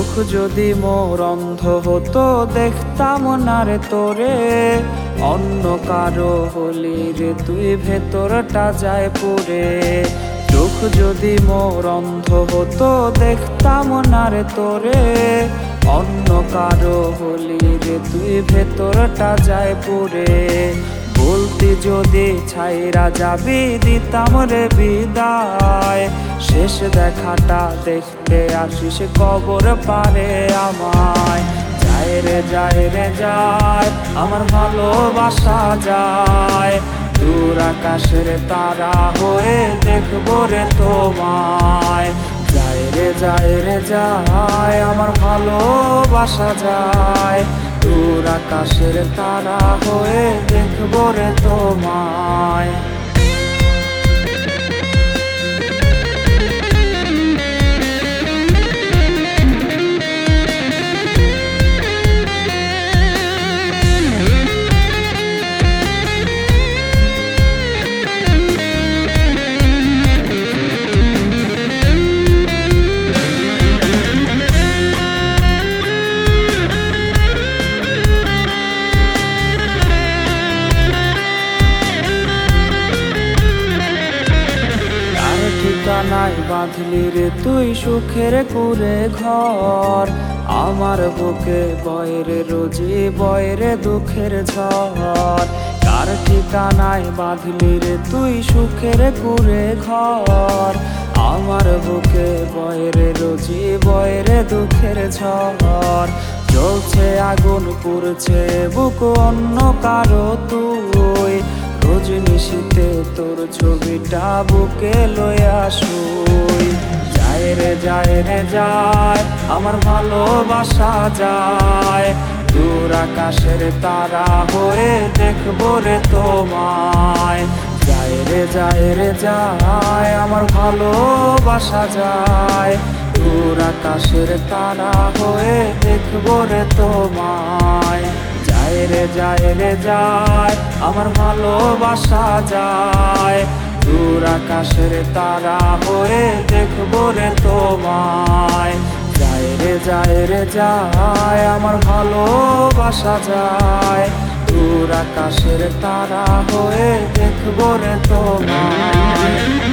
চোখ যদি মোর অন্ধ হতো দেখতাম না রে তোরে, অন্য কারো হলি রে তুই ভেতরটা যায় পুরে। চোখ যদি মোর অন্ধ হতো দেখতাম না রে তোরে, অন্য কারো হলি রে তুই ভেতরটা যায় পুরে। বলতি যদি ছাইরা যাবি দিতাম রে বিদায়, শেষ দেখাটা দেখতে আসিস কবর পারে আমায়। যায় রে যায় রে যায় আমার ভালোবাসা যায়, দূর আকাশের তারা হয়ে দেখবো রে তোমায়। যায় রে যায় রে যায় আমার ভালোবাসা যায়, দূর আকাশের তারা হয়ে দেখবো রে তোমায়। ঠিকানায় বাঁধলি রে তুই সুখের কুরে ঘর, আমার বুকে বয়রে রোজি বয়রে দুঃখের ঝড়। কার ঠিকানায় বাঁধলি রে তুই সুখের কুরে ঘর, আমার বুকে বয়রে রোজি বয়রে দুঃখের ঝড়। জ্বলছে আগুন পুড়ছে বুক অন্য কারো তুই, রজনিশীতে তোর ছবিটা বুকে লইয়া শুই। যায় রে যায় রে যায় আমার ভালোবাসা যায়, দূর আকাশের তারা হয়ে দেখবো রে তোমায়। যায় রে যায় রে যায় আমার ভালোবাসা যায়, দূর আকাশের তারা হয়ে দেখবো রে তোমায়। যায় রে যায় রে যায় আমার ভালোবাসা যায়, দূর আকাশের তারা হয়ে দেখবো রে তোমায়। যায় রে যায় রে যায় আমার ভালোবাসা যায়, দূর আকাশের তারা হয়ে দেখবো রে তোমায়।